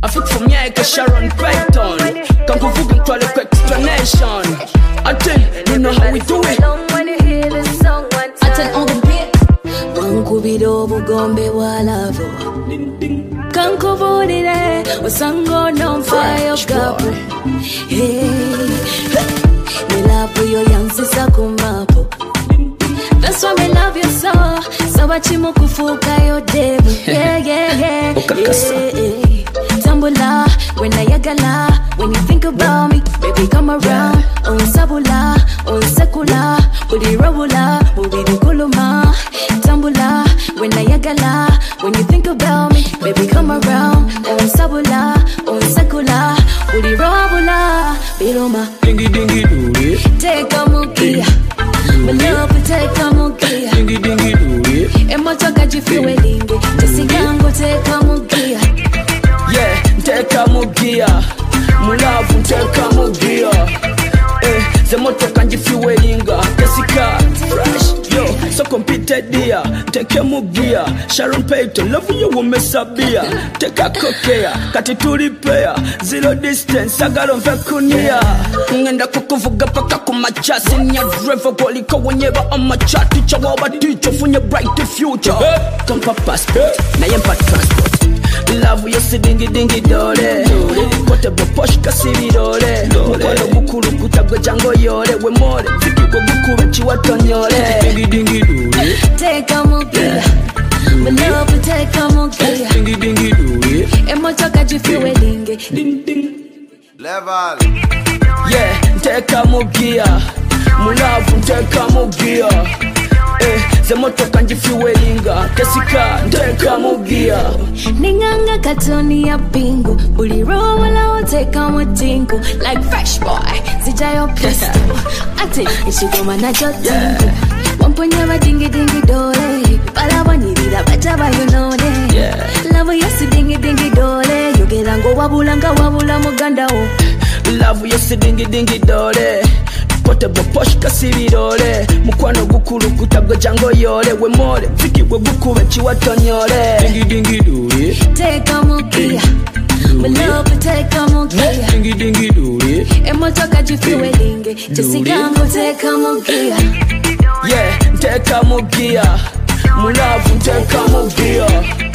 I fit for me like a Sharon Payton. Can't go fucking try the explanation. I tell you know how we do it. I tell all the beat. Wankubido bugombe walavo. Kanko bodire wasango no fire kapu. Hey, me love you yansisa kumapo. That's why me love you so. Sabachimu kufuka yo demu. Yeah, yeah, yeah. Tambula, when I yagala, when you think about me, baby come around. On sabula, on sekula, udi robula, udi dukuluma. Tambula, when I yagala, when you think about me, baby come around. On sabula, on sekula, udi robula, biroma. Dingy dingy do it. Take a mukia. My love will take a mukia. Dingy dingy do it. Emotoka jifiwelinge. Jesigango take a mukia. Yeah, take a mugia. Mulavu take a mugia. The motor can you feel welinga. Jessica, fresh, yo, so competed dear. Take a mugia. Sharon Payton, love you will mess up beer. Take a cocktail, cut it to repair. Zero distance, I got on Vacunia. Ngenda kukuvuga paka kumacha. Senior driver, koliko whenever on my chat. Teacher, what teacher, for your bright future. Tampa passport, na yempa transport. Love you si dingy dingy dole. Kote bo posh kasiri dole. Mukwano gukuru kutagwe jango yore. We more, fiki go gukuru chiwatonyore. Dingy dingy dole. Take a mugia. My love will take a mugia. Dingy dingy dole. Emotoka jifiwelinge. Ding ding. Level. Yeah, take a mugia. Mulavu take a mugia. The motor can you feel welinga. Jessica, take a mugia. Ninganga katoni ya bingo. Buliro wala oteka mutingo. Like fresh boy, zijayo pistol. Ati, ishigoma na jotingo. Wamponya dingy dingy dole. Pala wanirida bachaba you know it. Yeah. Love yesi dingy dingy dole. Yogerango wabulanga wabula muganda o. Love yesi dingy dingy dole. Kote bo posh kasiri dole. Mukwano gukuru kutagwe jango yore. We more, fiki we gukube chiwatonyore. Dingy dingy dole. Take a mugia. My love will take a mugia. Dingy dingy dole. Emotoka jifiwelinge. Jesigango take a mugia. Yeah, take a mugia. Mulavu take a mugia.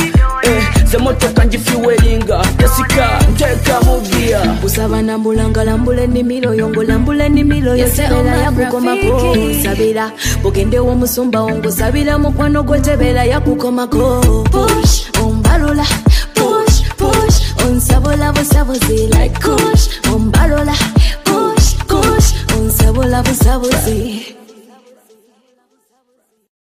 The motor can you feel welinga. Jessica, take a mugia. Usaba nambulanga lambule ni milo yongo lambule ni milo yosebela ya kukomako. Sabira, bugende wo musumba ongo sabira mukwano gwetebela ya kukomako. Push, umbalula, push, push. Unsabola busabuzi like kush. Umbalula, push, push. Unsabola busabuzi.